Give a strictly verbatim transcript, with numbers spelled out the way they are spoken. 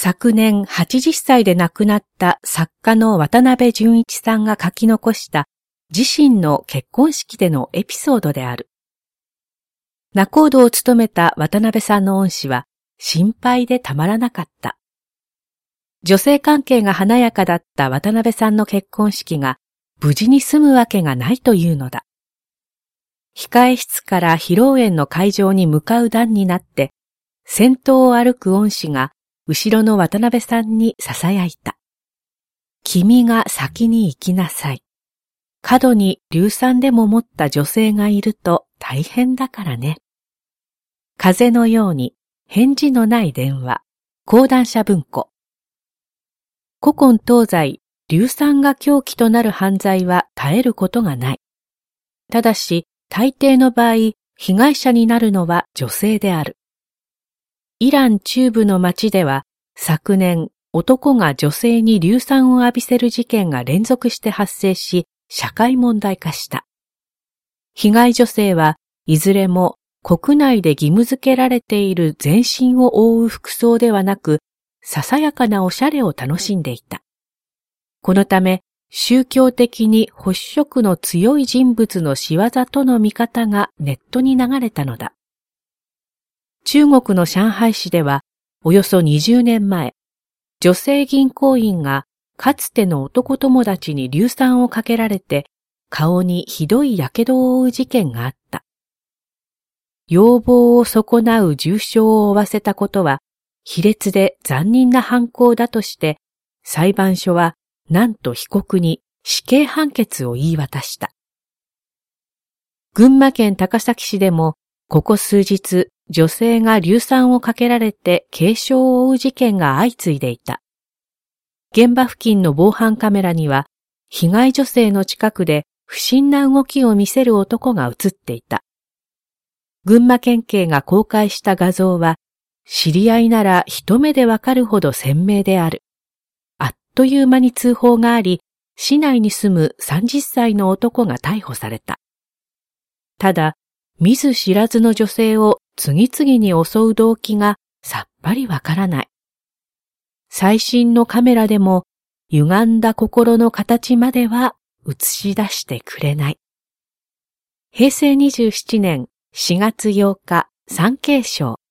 昨年はちじゅっさいで亡くなった作家の渡辺淳一さんが書き残した自身の結婚式でのエピソードである。仲人を務めた渡辺さんの恩師は心配でたまらなかった。女性関係が華やかだった渡辺さんの結婚式が無事に済むわけがないというのだ。控え室から披露宴の会場に向かう段になって、先頭を歩く恩師が後ろの渡辺さんに囁いた。君が先に行きなさい。角に硫酸でも持った女性がいると大変だからね。風のように返事のない電話、講談社文庫。古今東西、硫酸が凶器となる犯罪は絶えることがない。ただし、大抵の場合、被害者になるのは女性である。イラン中部の町では昨年男が女性に硫酸を浴びせる事件が連続して発生し社会問題化した。被害女性はいずれも国内で義務付けられている全身を覆う服装ではなくささやかなおしゃれを楽しんでいた。このため宗教的に保守色の強い人物の仕業との見方がネットに流れたのだ。中国の上海市ではおよそにじゅうねんまえ、女性銀行員がかつての男友達に硫酸をかけられて顔にひどい火傷を負う事件があった。要望を損なう重傷を負わせたことは卑劣で残忍な犯行だとして裁判所はなんと被告に死刑判決を言い渡した。群馬県高崎市でもここ数日女性が硫酸をかけられて軽傷を負う事件が相次いでいた。現場付近の防犯カメラには被害女性の近くで不審な動きを見せる男が映っていた。群馬県警が公開した画像は知り合いなら一目でわかるほど鮮明である。あっという間に通報があり、市内に住むさんじゅっさいの男が逮捕された。ただ、見ず知らずの女性を次々に襲う動機がさっぱりわからない。最新のカメラでも歪んだ心の形までは映し出してくれない。へいせいにじゅうななねんしがつようか、産経省。